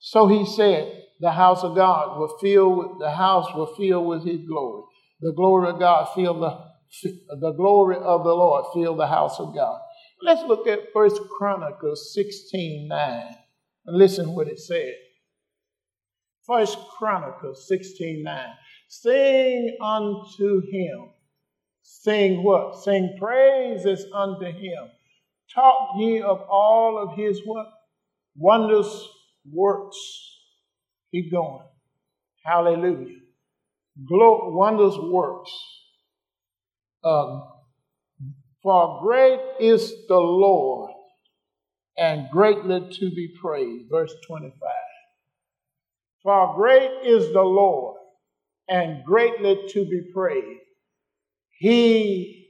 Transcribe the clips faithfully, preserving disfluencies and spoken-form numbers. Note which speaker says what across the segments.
Speaker 1: So he said, the house of God will fill with, the house will fill with his glory. The glory of God fill the, the glory of the Lord fill the house of God. Let's look at First Chronicles sixteen nine and listen what it said. First Chronicles sixteen nine. Sing unto him. Sing what? Sing praises unto him. Talk ye of all of his what? Wondrous works. Keep going. Hallelujah. Glo- wondrous works. Um, For great is the Lord, and greatly to be praised. Verse twenty-five. For great is the Lord, and greatly to be praised. He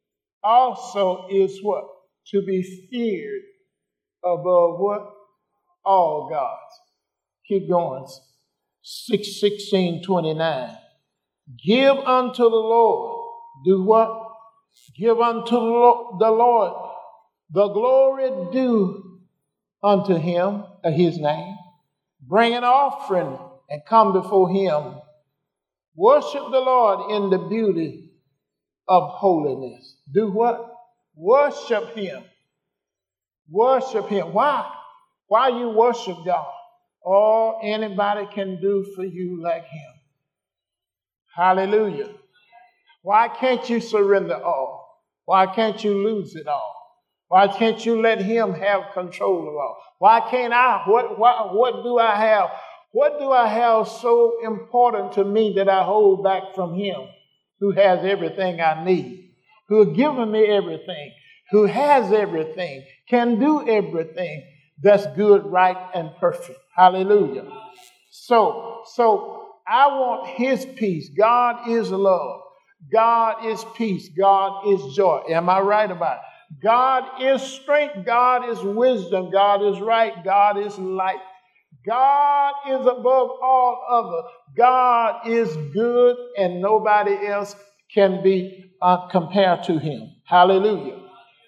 Speaker 1: also is what? To be feared above what? All gods. Keep going. six sixteen twenty-nine. Give unto the Lord. Do what? Give unto the Lord the glory due unto him, uh, his name. Bring an offering and come before him. Worship the Lord in the beauty of holiness. Do what? Worship him. Worship him. Why? Why you worship God? All anybody can do for you like him. Hallelujah. Why can't you surrender all? Why can't you lose it all? Why can't you let him have control of all? Why can't I? What, what, what do I have? What do I have so important to me that I hold back from him who has everything I need, who has given me everything, who has everything, can do everything that's good, right, and perfect. Hallelujah. So, so I want his peace. God is love. God is peace. God is joy. Am I right about it? God is strength. God is wisdom. God is right. God is light. God is above all other. God is good, and nobody else can be uh, compared to him. Hallelujah.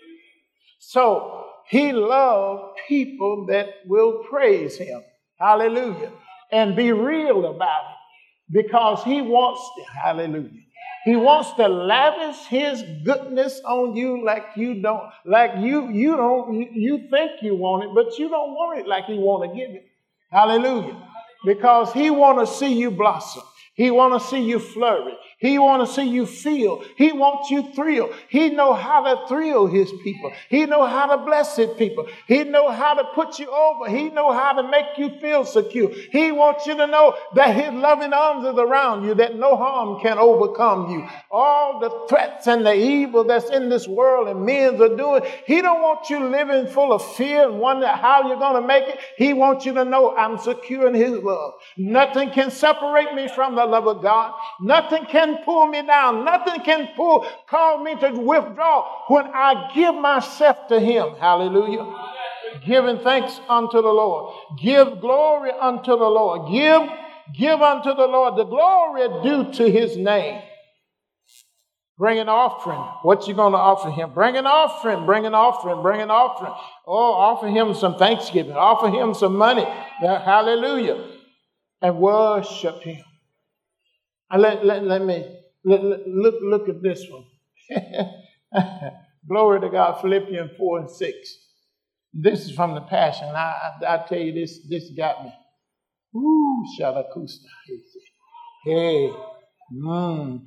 Speaker 1: So he loved people that will praise him. Hallelujah. And be real about it, because he wants to, hallelujah. He wants to lavish his goodness on you like you don't, like you, you don't, you, you think you want it, but you don't want it like he want to give it. Hallelujah. Because he want to see you blossom. He want to see you flourish. He want to see you feel. He wants you thrill. He know how to thrill his people. He know how to bless his people. He know how to put you over. He know how to make you feel secure. He wants you to know that his loving arms is around you, that no harm can overcome you. All the threats and the evil that's in this world and men are doing, he don't want you living full of fear and wonder how you're going to make it. He wants you to know I'm secure in his love. Nothing can separate me from the love of God. Nothing can pull me down. Nothing can pull, cause me to withdraw when I give myself to him. Hallelujah. Giving thanks unto the Lord. Give glory unto the Lord. Give, give unto the Lord the glory due to his name. Bring an offering. What you going to offer him? Bring an offering. Bring an offering. Bring an offering. Oh, offer him some thanksgiving. Offer him some money. Hallelujah. And worship him. And let, let, let me let, let, look, look at this one. Glory to God. Philippians four and six. This is from the Passion. I, I, I tell you, this this got me. Ooh, shalakusta. Hey, mmm,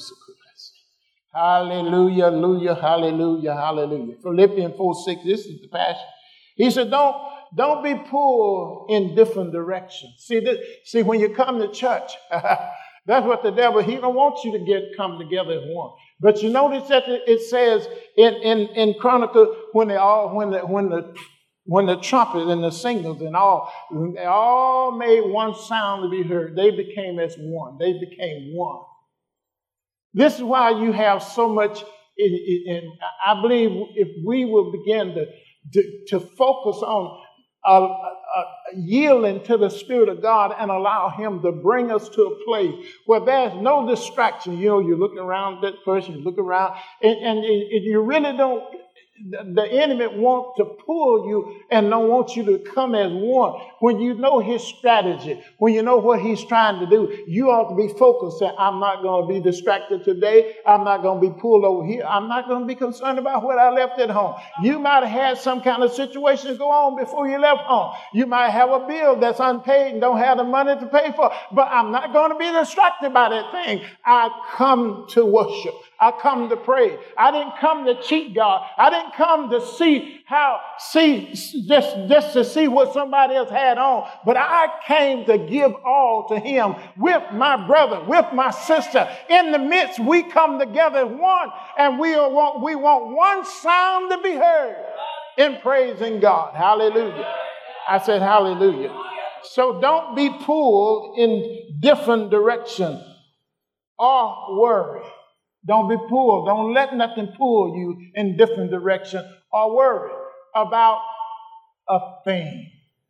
Speaker 1: hallelujah, hallelujah, hallelujah, hallelujah. Philippians four six. This is the Passion. He said, don't don't be pulled in different directions. See this, see when you come to church. That's what the devil, he don't want you to get come together as one. But you notice that it says in, in, in Chronicles, when they all when the when the when the trumpet and the singers and all, they all made one sound to be heard. They became as one. They became one. This is why you have so much, and I believe if we will begin to, to, to focus on Uh, uh, yielding to the Spirit of God and allow him to bring us to a place where there's no distraction. You know, you look around that person, you look around, and, and, and you really don't, the, the enemy wants to pull you and don't want you to come as one. When you know his strategy, when you know what he's trying to do, you ought to be focused. Saying, I'm not going to be distracted today. I'm not going to be pulled over here. I'm not going to be concerned about what I left at home. You might have had some kind of situation go on before you left home. You might have a bill that's unpaid and don't have the money to pay for. But I'm not going to be distracted by that thing. I come to worship. I come to pray. I didn't come to cheat God. I didn't come to see how, see, just, just to see what somebody else had on. But I came to give all to him with my brother, with my sister. In the midst, we come together as one, and we want, we want one sound to be heard in praising God. Hallelujah. I said hallelujah. So don't be pulled in different directions or worry. Don't be pulled. Don't let nothing pull you in different direction or worry about a thing.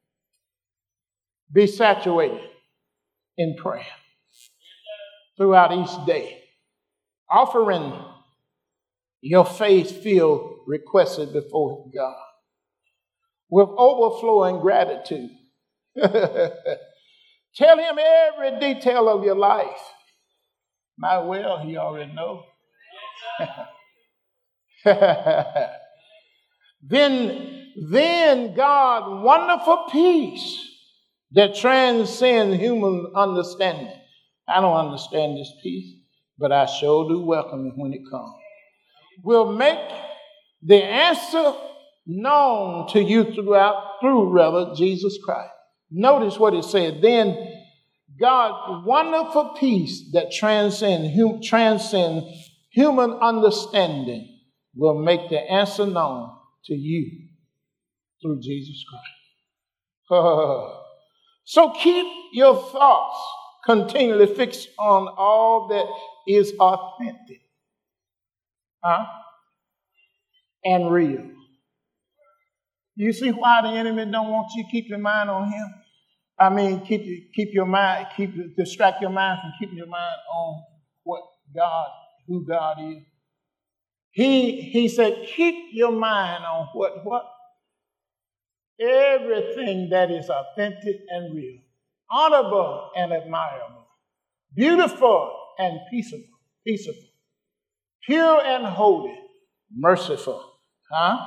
Speaker 1: Be saturated in prayer throughout each day. Offering your faith-filled requests before God with overflowing gratitude. Tell him every detail of your life. Might well, he already knows. then, then God, wonderful peace that transcends human understanding. I don't understand this peace, but I sure do welcome it when it comes. Will make the answer known to you throughout, through rather, Jesus Christ. Notice what it said. Then God's wonderful peace that transcends hum, transcend human understanding will make the answer known to you through Jesus Christ. So keep your thoughts continually fixed on all that is authentic, huh? and real. You see why the enemy don't want you to keep your mind on him? I mean, keep keep your mind, keep distract your mind from keeping your mind on what God, who God is. He he said, keep your mind on what what everything that is authentic and real, honorable and admirable, beautiful and peaceable, peaceable, pure and holy, merciful, huh?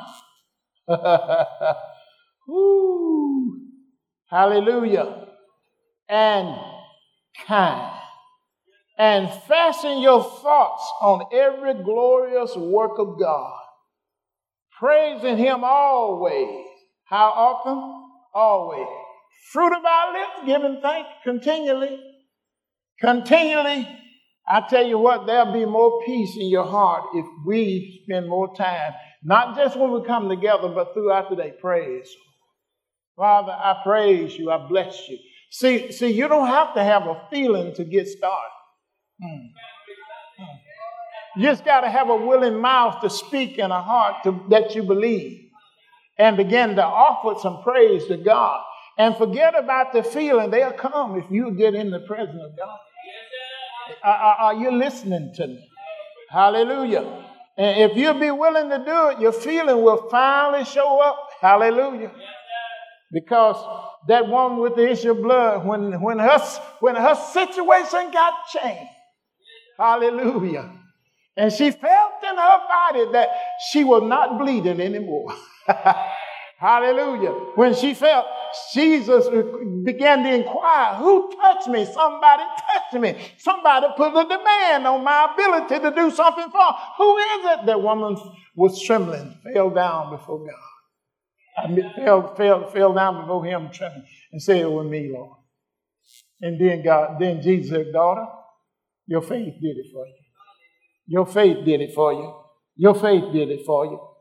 Speaker 1: Woo. Hallelujah. And kind. And fasten your thoughts on every glorious work of God, praising him always. How often? Always. Fruit of our lips, giving thanks continually. Continually. I tell you what, there'll be more peace in your heart if we spend more time, not just when we come together, but throughout the day. Praise. Father, I praise you. I bless you. See, see, you don't have to have a feeling to get started. Hmm. Hmm. You just got to have a willing mouth to speak and a heart to, that you believe, and begin to offer some praise to God. And forget about the feeling. They'll come if you get in the presence of God. Are, are, are you listening to me? Hallelujah. And if you'll be willing to do it, your feeling will finally show up. Hallelujah. Because that woman with the issue of blood, when, when, her, when her situation got changed, hallelujah, and she felt in her body that she was not bleeding anymore. Hallelujah. When she felt, Jesus began to inquire, who touched me? Somebody touched me. Somebody put a demand on my ability to do something for her. Who is it? That woman was trembling, fell down before God. I mean, fell, fell, fell down before him trembling and said, it was me, Lord. And then God, then Jesus said, daughter, your faith did it for you. Your faith did it for you. Your faith did it for you.